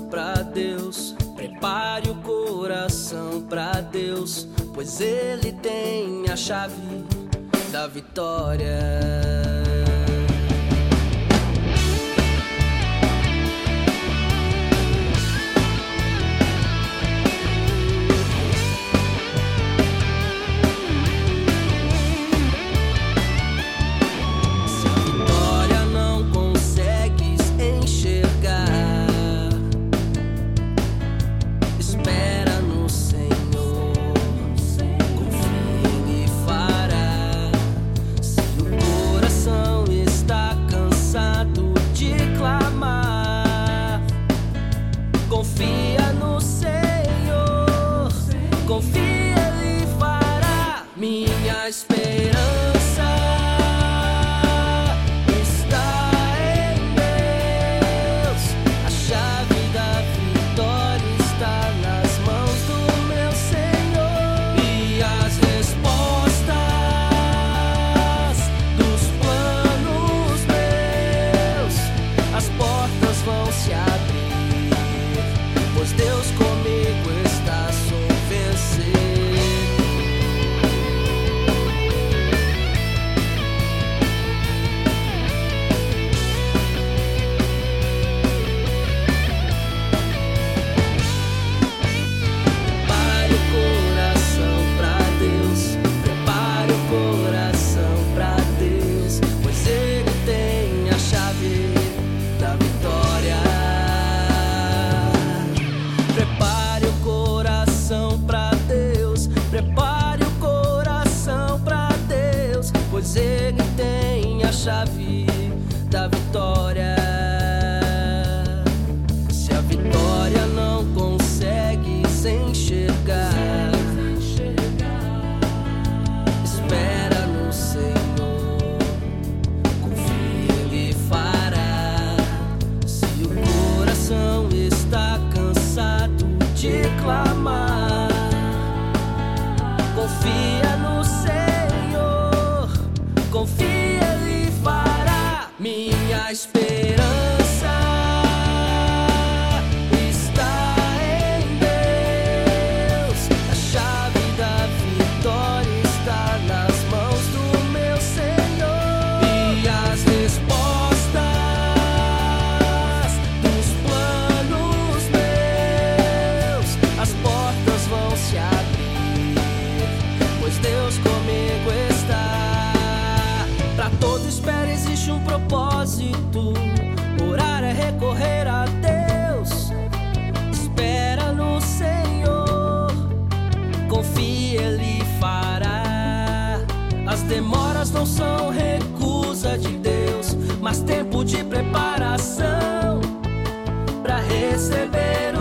pra Deus. Prepare o coração pra Deus, pois Ele tem a chave da vitória. Confia no Senhor, confia, Ele fará. Minha esperança está em Deus. A chave da vitória está nas mãos do meu Senhor. E as respostas dos planos meus, as portas vão se abrir, pois Deus comigo está, sou vencedor. Prepare o coração pra Deus, prepare o coração pra Deus, pois Ele tem a chave da vitória. Prepare o coração pra Deus, prepare o coração pra Deus, pois Ele tem a chave da vitória. Se a vitória não consegue se enxergar, espera no Senhor, confia, Ele fará. Se o coração está cansado de clamar, confia no Senhor, confia, Ele fará. Minha esperança está em Deus. A chave da vitória está nas mãos do meu Senhor. E as respostas dos planos meus, as portas vão se abrir, pois Deus comigo está. Pra todo espera existe um propósito, orar é recorrer a Deus. Espera no Senhor, confia, Ele fará. As demoras não são recusa de Deus, mas tempo de preparação pra receber o